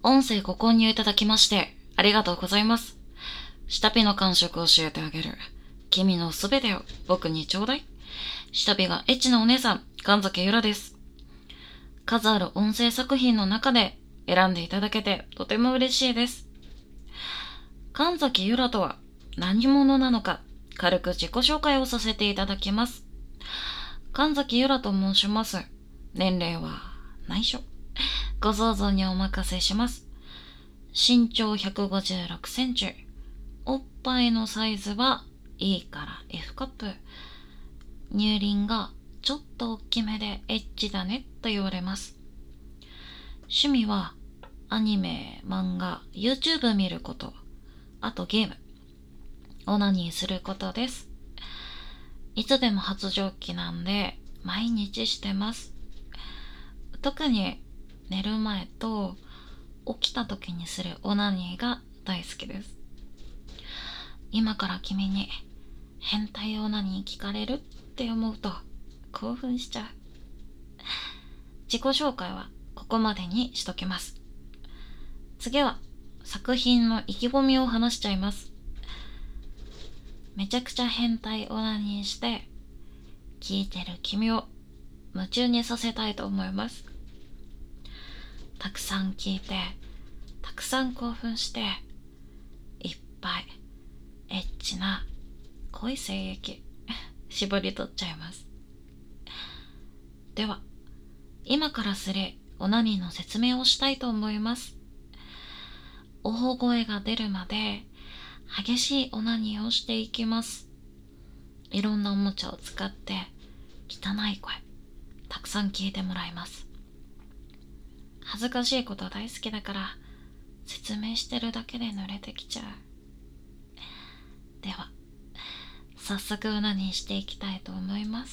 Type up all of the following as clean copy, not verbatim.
音声ご購入いただきましてありがとうございます。下火の感触を教えてあげる。君のすべてを僕にちょうだい。下火がエッチなお姉さん、神崎ゆらです。数ある音声作品の中で選んでいただけてとても嬉しいです。神崎ゆらとは何者なのか、軽く自己紹介をさせていただきます。神崎ゆらと申します。年齢は内緒。ご想像にお任せします。身長156センチ。おっぱいのサイズは E から F カップ。乳輪がちょっと大きめでエッチだねと言われます。趣味はアニメ、漫画、YouTube 見ること、あとゲーム、オナニーすることです。いつでも発情期なんで毎日してます。特に寝る前と起きた時にするオナニーが大好きです。今から君に変態オナニー聞かれるって思うと興奮しちゃう。自己紹介はここまでにしときます。次は作品の意気込みを話しちゃいます。めちゃくちゃ変態オナニーして聞いてる君を夢中にさせたいと思います。たくさん聞いて、たくさん興奮して、いっぱいエッチな濃い精液絞り取っちゃいます。では今からするオナニーの説明をしたいと思います。大声が出るまで激しいオナニーをしていきます。いろんなおもちゃを使って汚い声たくさん聞いてもらいます。恥ずかしいこと大好きだから説明してるだけで濡れてきちゃう。では早速オナニーしていきたいと思います。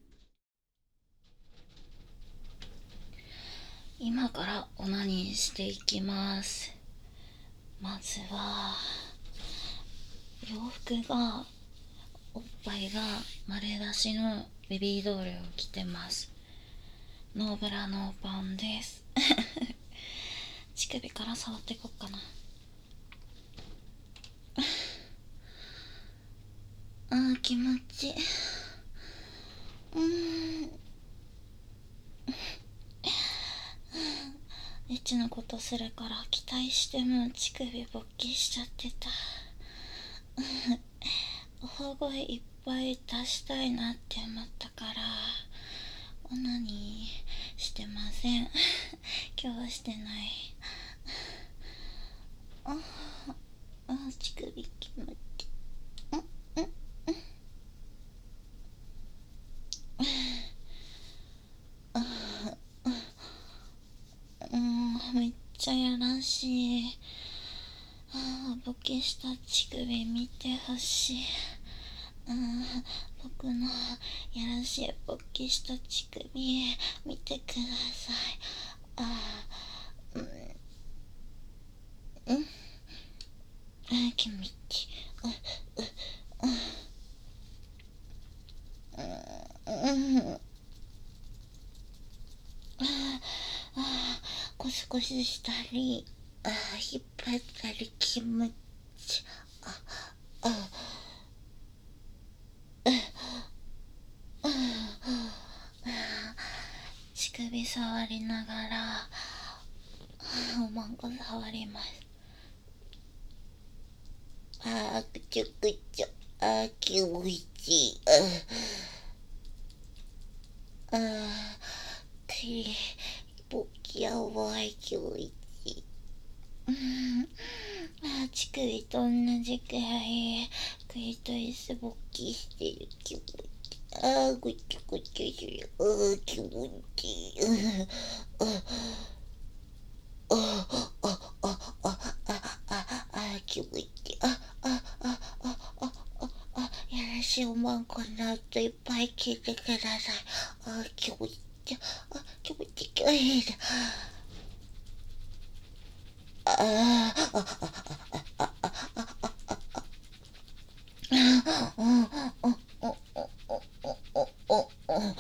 今からオナニーしていきます。まずは洋服がおっぱいが丸出しのベビードールを着てます。ノーブラノーパンです乳首から触っていこうかな。あー気持ちいい。エッチなことするから期待しても乳首勃起しちゃってた大声いっぱい出したいなって思ったからオナニーしてません今日はしてない乳首気持ちいい。めっちゃやらしい。ボケした乳首見てほしい。僕のやらしいボケした乳首見てください。気持ちいい。ゴシゴシしたり引っ張ったり気持ち乳首触りながらおまんこ触ります。ぐちょぐちょ気持ちいい。ボキやばい気持ちいい。乳首と同じくらいクリトリス勃起してる気持ちいい。ぐちょぐちょする。気持ちいい。気持ちいい。やらしいおまんこの音いっぱい聞いてください。気持ちいい。気持ちいい。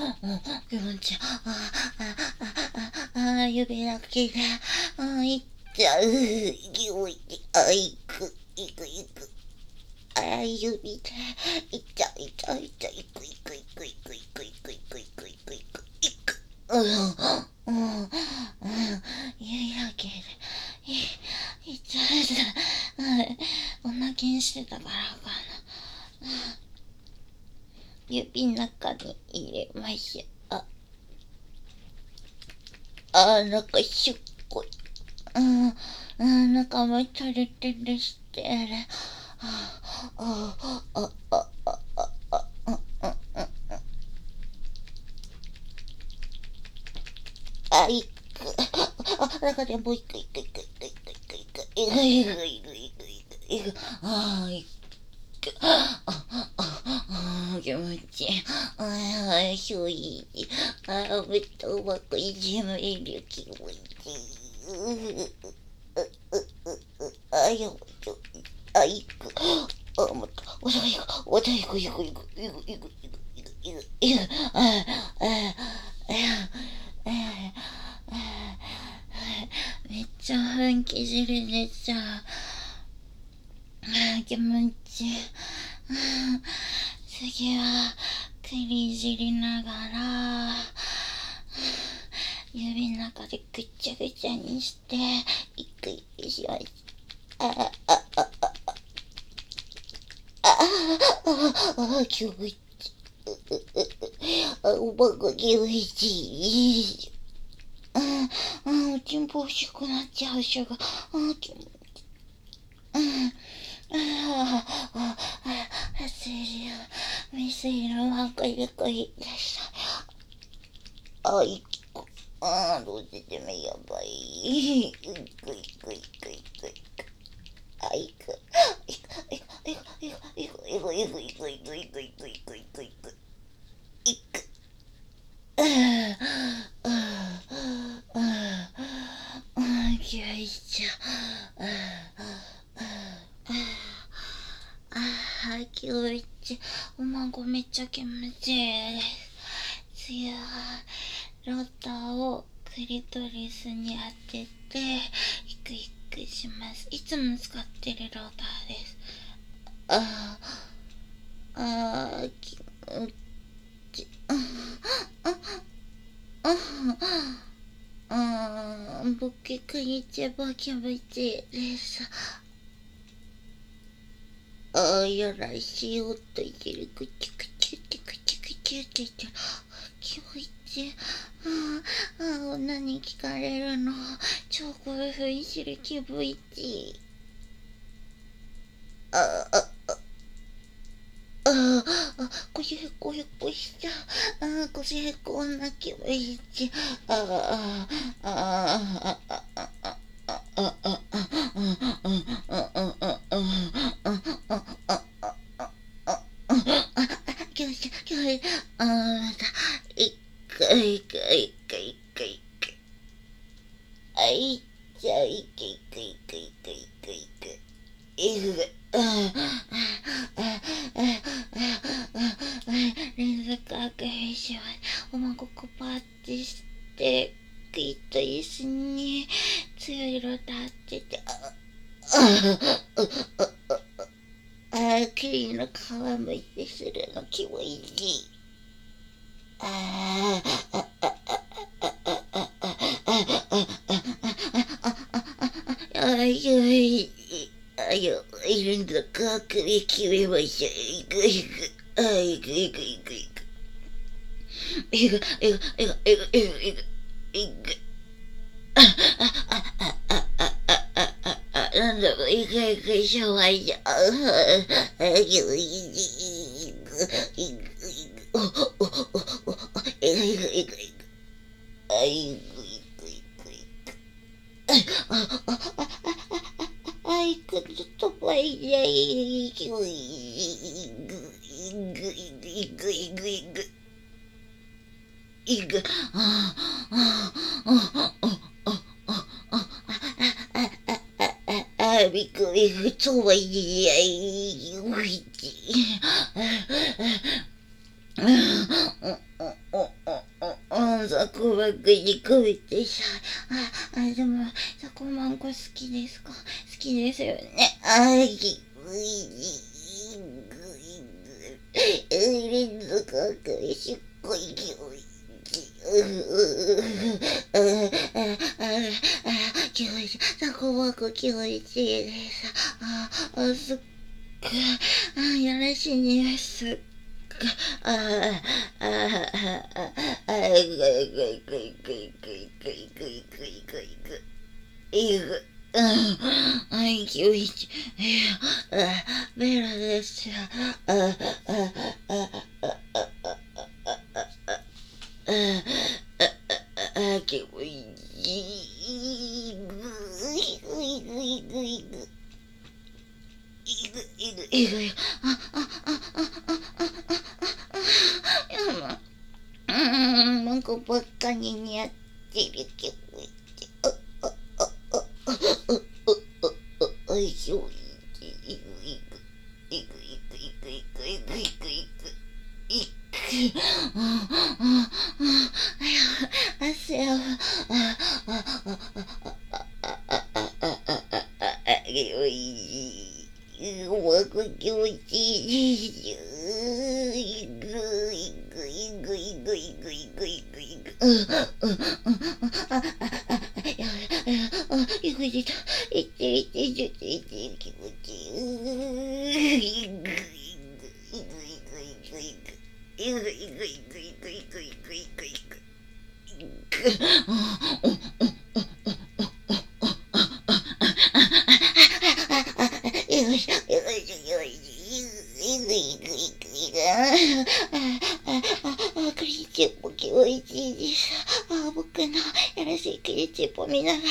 気持ちいい。指だけでいってちゃう。よい、あ、いく、いく、いく。あ、指で、いちゃいちゃいちゃ、いく、いく、いく、いく、いく、いく、いく、いく、いく、いく、いく。指だけで、いちゃいちゃ、おなきにしてたからかな。指の中に入れましょう。なんかしっこい。なんかもうトレトレしてる。いく。なんかでもういく、いく、いく、いく、いく、いく、いく、いく、いく、いく、いく、いく、いく、いく。気持ちいい。しょい。めっちゃうまくいじめる気持ちいい。やばい。いく。もっと。おさいく。おさいく、いく、いく、いく、いく、いく、いく、いく、いく。めっちゃ本気汁出ちゃう。気持ちいい。次は栗汁ながら指の中でぐちゃぐちゃにしていくいくします。気持ちいい。おばが気持ちいい。おちんぽ欲しくなっちゃうしが。気持ちいい。水色はかゆかゆでした。いく。どうせでもやばい。いく、いく、いく、いく、いく。いく。いく、いく、いく、いく、いく、いく、いく、いく、いく、いく、いく、いく、いく、いく。いく。気合いちゃう。気持ちいい。お孫めっちゃ気持ちいいです。次はローターをクリトリスに当ててイクイクします。いつも使ってるローターです。気持ちいい。僕が一番気持ちいいです。やらしい音入れる。ぐちゅぐちゅってぐちゅぐちゅって言ってる。気持ちいい。女に聞かれるの超興奮する。気持ちいい。腰へこへこしちゃう。腰へこんな気持ちいい。気持ちいい。気持ちいい。またいくいくいくいくいく。いっちゃいくいくいくいくいくいくいく。連続あくびします。おまここパッチしてクイッと椅子に強い色立ってて栗の皮むいてするの気持ちいい。連続あくび決めましょう。いくいく。いくいくいくいく。いくいくいくいくいくいくいく。なんだかいくいくしょわいじゃ。いくいくいくいく。いくいくいくいく。いくいくいくいく。いくちょっとばいじゃい。いくいくいくいくいくいく。いく。びっくり。そうはいやい。ういち。さくこばっかり食べてさ。でも、タコマンゴ好きですか？好きですよね。連続赤しっこいきおい。気持ちいい。タコばっか気持ちいいです。すっごい。やらしい匂いすっごい。気持ちいい。ベラですよ。気持ちいい。ぐいぐいぐいぐ。なんかばっかりにやってる気持ちいい。クリーチェポ気持ちいいです。僕のやらしいクリーチェポ見ながら、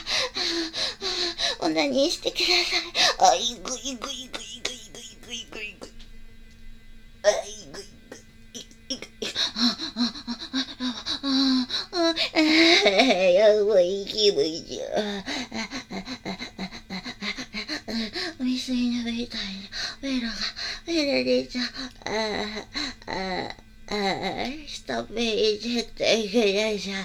オナニーしてください。いぐいぐいぐいぐいぐいぐいぐいぐい。いぐいぐい。やばい気分じゃ。未遂のみたいなベロが出ちゃう。下ページってくださ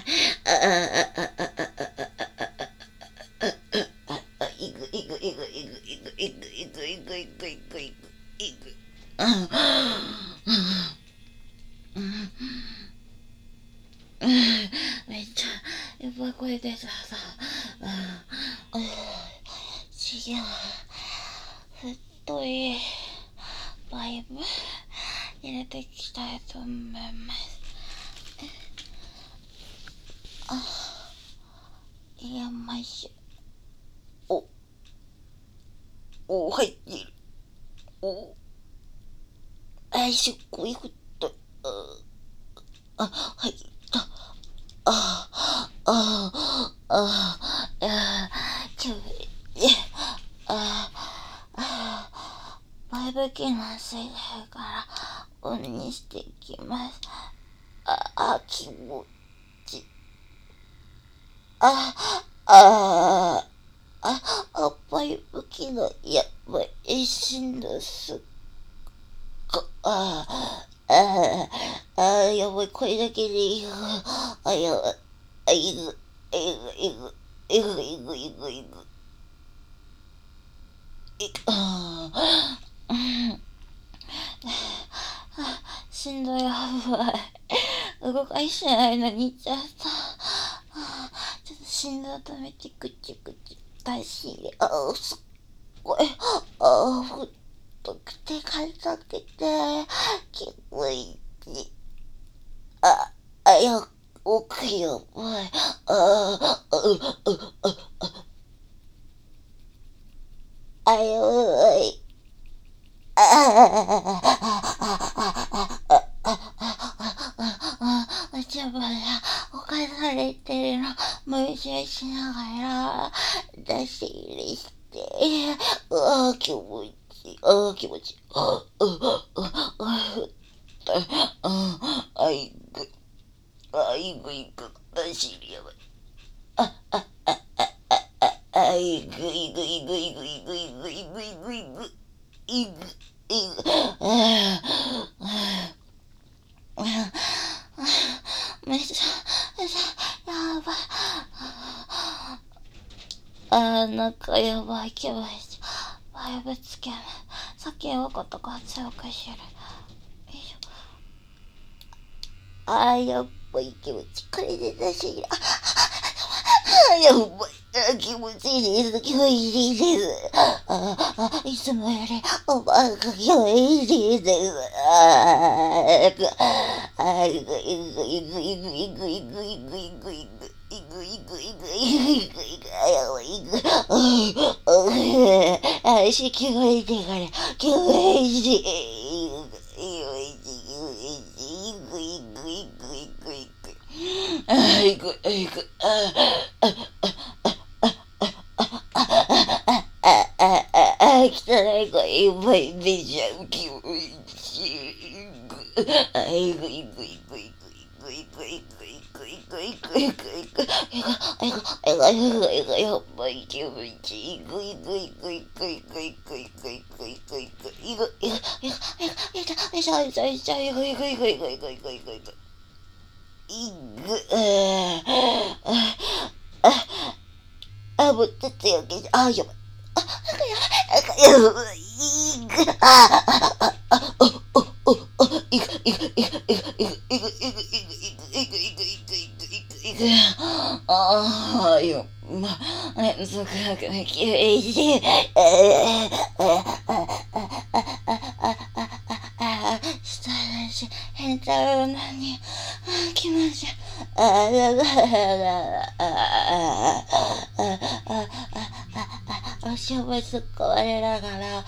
い。いぐいぐいぐいぐいぐいぐいぐいぐいぐいぐいぐいぐい。めっちゃやっぱ声出たさ。違う。太いバイブ入れていきたいと思います。入れましょう。入っている。すっごい太い。入った。バイブ機能ついてるからオンにしていきます。気持ちいい。バイブ機能やばい。しんどすっご。やばい。これだけでいい。やばい。いぐ。しんどい。やばい。動かしないのにちょっと心臓止めてぐちぐち出し入れ。すっごい。太くて硬くて気持ちいい。奥やばい。やばい。じゃばら犯されてるの無視しながら出し入れして、気持ちいい。気持ちいい。いぐいぐ出し入れやばい。いぐいぐいぐいぐいぐいぐいぐいぐいぐいぐ。めっちゃなんかやばい気持ち。バイブつけない。酒をことが強くする。よいしょ。やばい気持ち。これで出しい。やばい。気持ちいいです。気持ちいいです。いつもよりおばあが気持ちいいです。足気持ちいいから、気持ちいい。汚い子いっぱい出ちゃう気持ちいい。やっぱり気持ちいい。もうちょっとやけど、やばい。やばい。そこがきれいで、したらし、変だろうなに、気持ち、足を突っ込まれながら、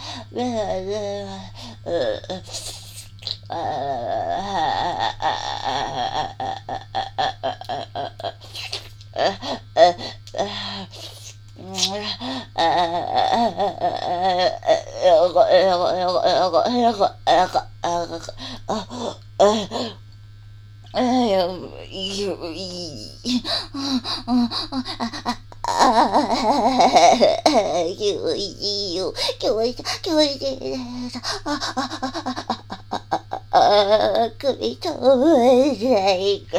首飛ぶじゃいか。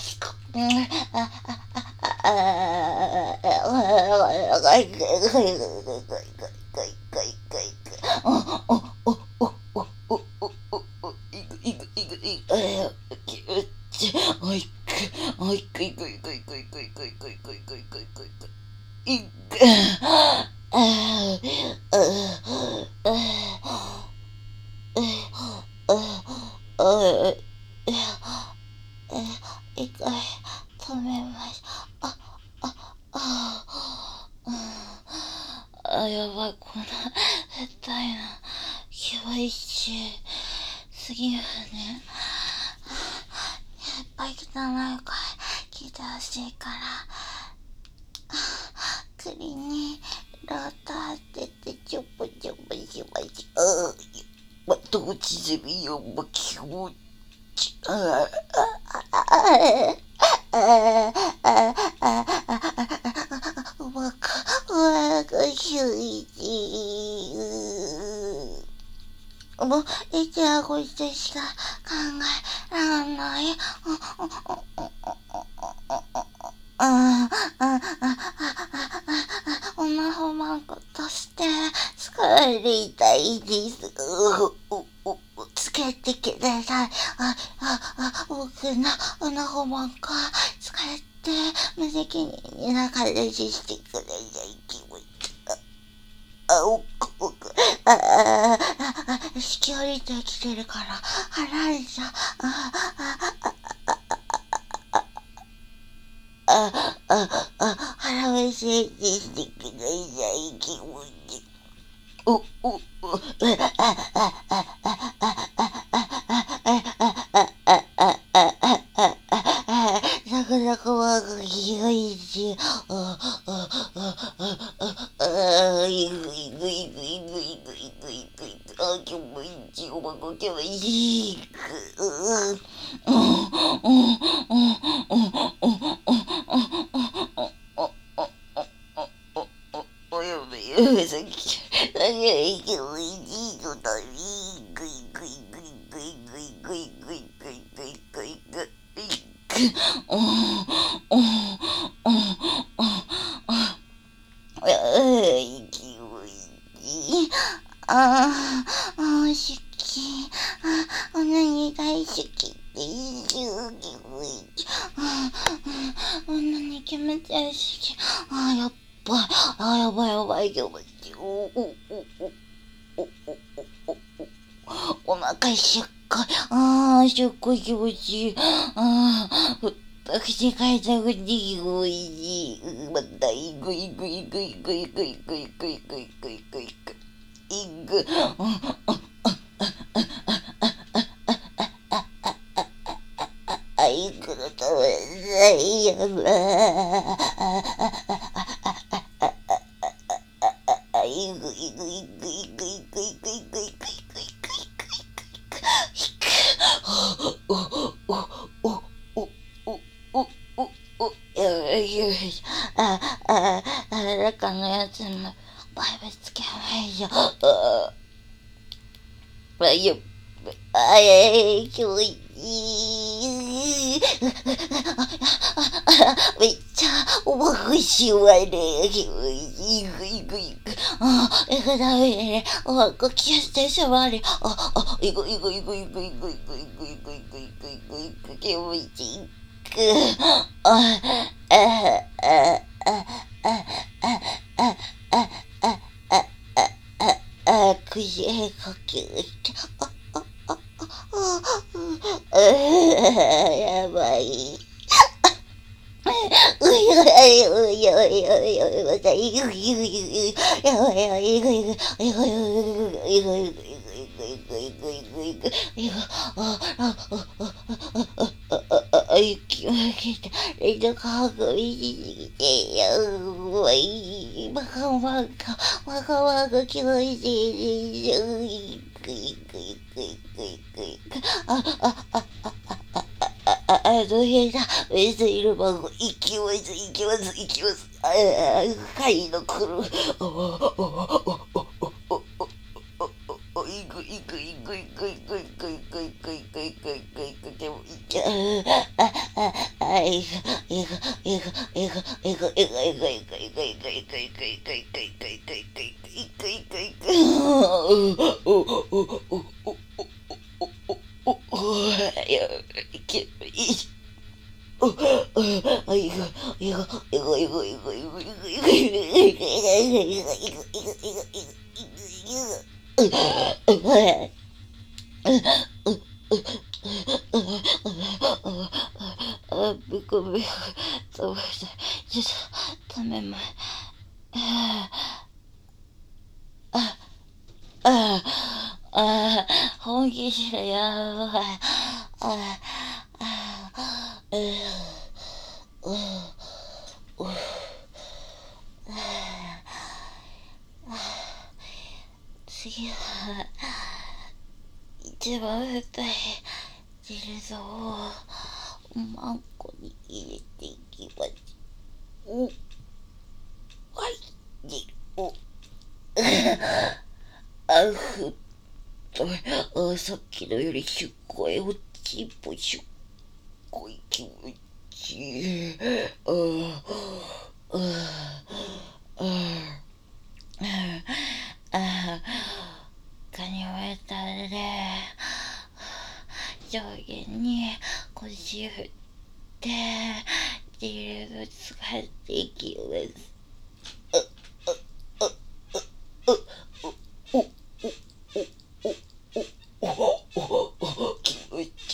一回止めました。やばい、こんな絶対な気持ちいいすぎるね。やっぱり汚い声聞いてほしいから、首にローター当ててちょぽちょぽしましょう。どっちでもいいよ、気持ち。うまくひゅいじもう、いちゃこいつしか考えらんない。女ホマンコとして使いたいです。つけてください。僕の女ホマンコ使って無責任に仲出ししてください。気持ち。しき降りてきてるから払いじゃ。腹飯してください。気持ち。なかなかわが気がいいし、気持ちいい、おまこ気持ちいい。おやめさっき、何がいい気持ちいいのだね。ぐいぐいぐいぐいぐいぐいぐいぐいぐいぐいぐい。 ちゃ好き。やっばい。やばいやばい。気持ちいい。お腹しっかり。すっごい気持ちいい。口変えたくて気持ちいい。また、いくいくいくいくいくいくいくいくいくいくいく。いく。いくの食べないよな。いくいくいくいくいくいくいくいくいくいくいくい誰かのやつにもバイブつけないよ。気持ちいい。めっちゃ重くしまれ。気持ちいい。ダメね。こきしてしまれ。いく。気持ちいい。口へかけて。やばい。息を上げて、レジカーが見に来て、やばい。バカ気持ちいいでしょ。どうした別いる番号、行きます。はいの来る。でもいけごめん、そうちょっと食べま本気しらやばい。次は一番深い汁ぞをマンコに入れていきます。汁をふっとさっきのよりすっごい落ちぽすっごい気持ちいい。カニを得たで上下に腰振って汁を使っていきます。気持ち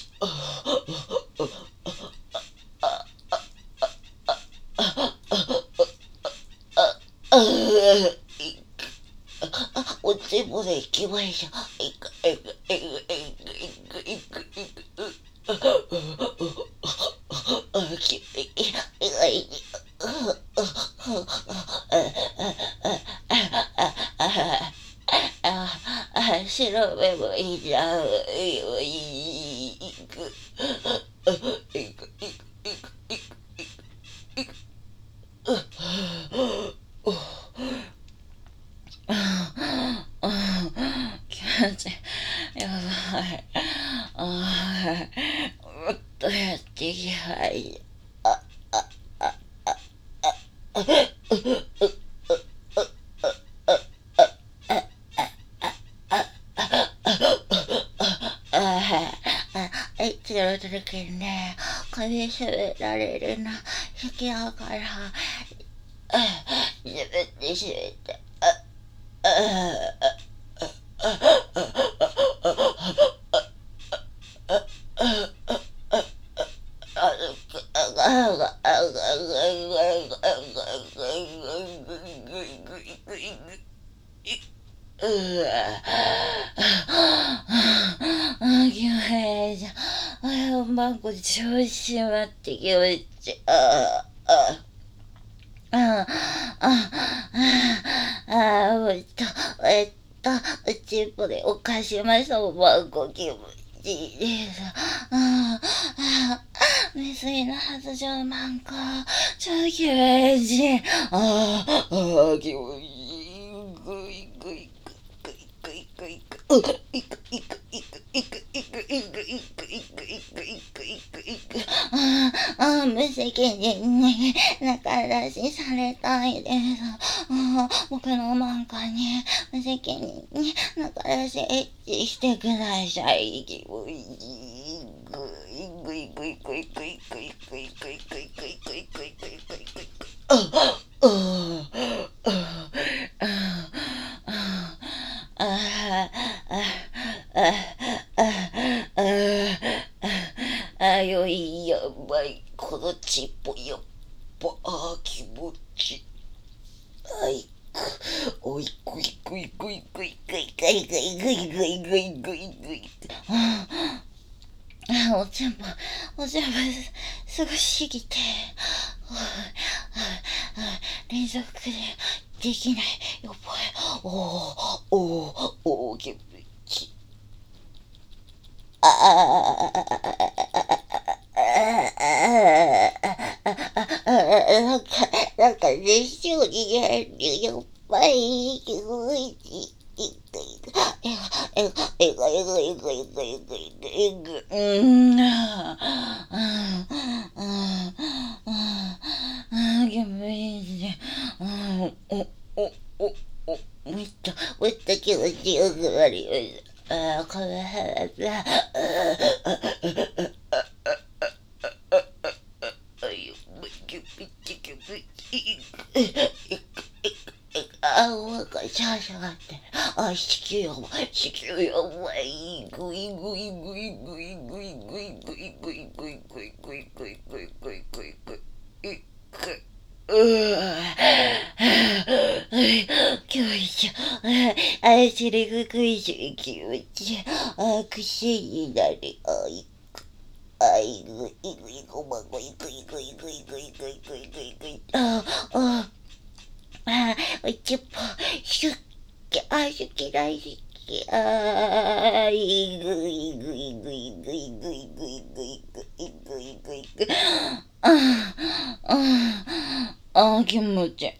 おつぼで行きましょう。白目もいいじゃん。気持ちやばい。もっとやっていきたい。力届けんね。髪喋られるな。 好きだから、自分で閉めて、気持ちいい。マンコ調子まって気持ちいい。うちぽでお菓子ましたもマンコ気持ちいいです。未遂の発情マンコ、超気持ちいい。気持ちいい。ぐいぐいぐいぐいぐいぐいぐいぐいぐいぐいぐいぐいぐいぐいぐいぐいぐいぐいぐい。無責任に仲出しされたいです。僕のマンコに無責任に仲出しエッチしてください。気持ちいい。ぐいぐいぐいぐいぐいぐいぐいぐいぐいぐいぐいぐいぐいぐいぐい。よいやばい、このちっぽやっぱ、気持ちおいぐいぐいぐいぐいぐいぐいぐいぐいぐいぐいぐいぐい。お全部すごすぎて、連続でできない。やばい。気持ち。なんか熱唱にやばい気持ち。もっと気持ちよくなりました。この話シャーシャーって、子宮やばい、ぐいぐいぐいぐいぐいぐいぐいぐいぐいぐいぐいぐいぐいぐいぐいぐいぐい。気持ちいい。セリフクイズ気持ちいい。癖になる。ぐいぐいごまぐいぐいぐいぐいぐいぐいぐいぐいぐい。うちっぽ、好き大好き。ぐいぐいぐいぐいぐいぐいぐいぐいぐいぐいぐい。気持ちいい。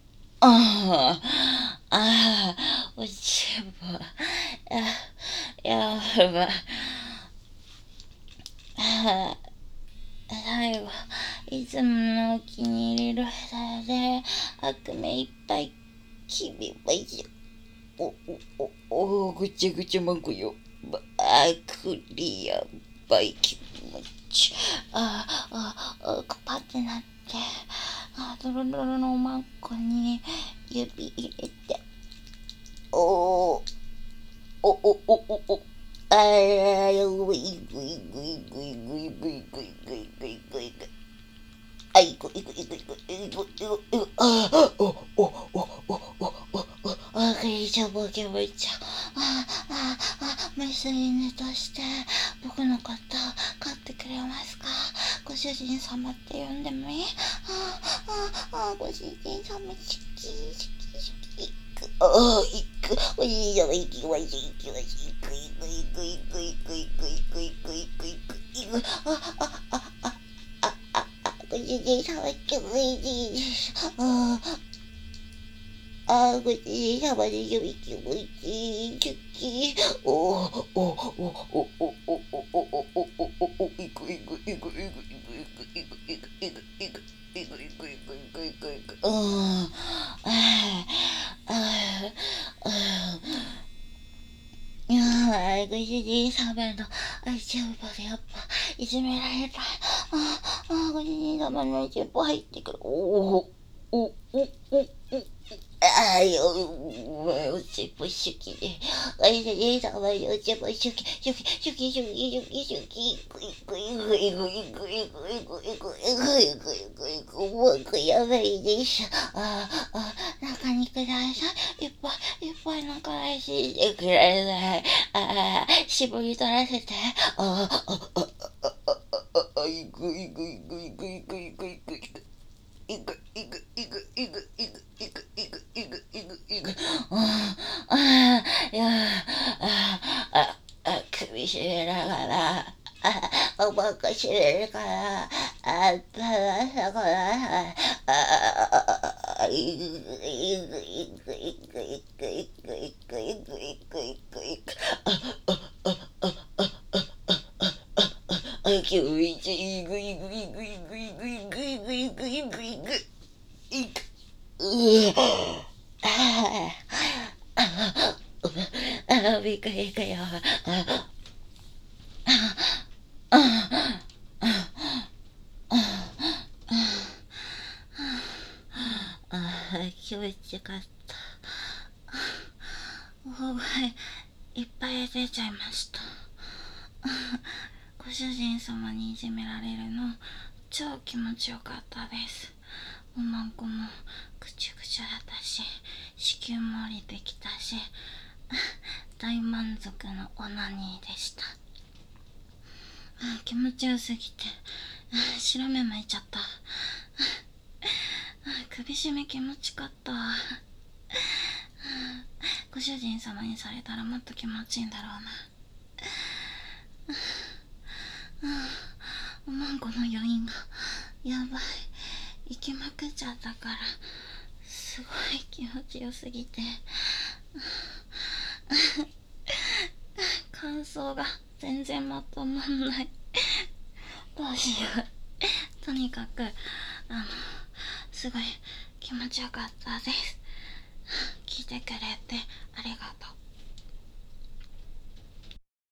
うちっぽ、やばい。最後、いつものお気に入りローサーで悪目いっぱい決めましょ。ぐちゃぐちゃマンコよ。クリやばい気持ち。パってなって、ドロドロのマンコに指入れて、ぐいぐいぐいぐいぐいぐいぐいぐいぐいぐいぐい。ぐいぐいぐいぐいぐいぐいぐい。クリちゃんボケボイちゃん。メス犬として僕のこと飼ってくれますか？ご主人様って呼んでもいい？ご主人様好き。おじいちゃん行きましょう。ぐいぐいぐいぐいぐいぐいぐいぐいぐいぐいぐい。ご主人様気持ちいいです。ご主人様の指気持ちいい。好き。ご主人様の愛情までやっぱいじめられたい。 ご主人様の一歩入ってくる。あよ、おちぼしゅきで、ご主人様のおちぼしゅき、しゅき、しゅき、しゅき、しゅき、しゅき、ぐいぐいぐいぐいぐいぐいぐいぐいぐいぐいぐい、僕やばいでしょ。中にください。いっぱい中へしてください。絞り取らせて。いぐいぐいぐいぐいぐいぐいぐい。いくいくいくいくいくいくいくいくいくいく首絞めながらおばっかしめるからたださこないくいくいくいくいくいくいくいくいくいくいくきゅういちいぐいぐいぐいぐいぐいぐいぐいぐいぐいぐいくびっくりくよ気持ちよかった大声いっぱい出ちゃいましたご主人様にいじめられるの超気持ちよかったです。おまんこもぐちゅぐちゅだったし子宮も降りてきたし大満足のオナニーでした。気持ちよすぎて白目巻いちゃった首絞め気持ちかったご主人様にされたらもっと気持ちいいんだろうなおまんこの余韻がやばい息まくっちゃったからすごい気持ちよすぎて感想が全然まとまんないどうしようとにかくすごい気持ちよかったです聞いてくれてありがとう